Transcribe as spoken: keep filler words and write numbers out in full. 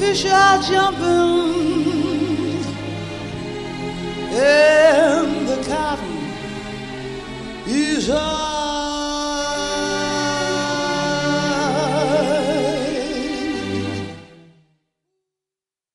fish are jumping and the cotton is high.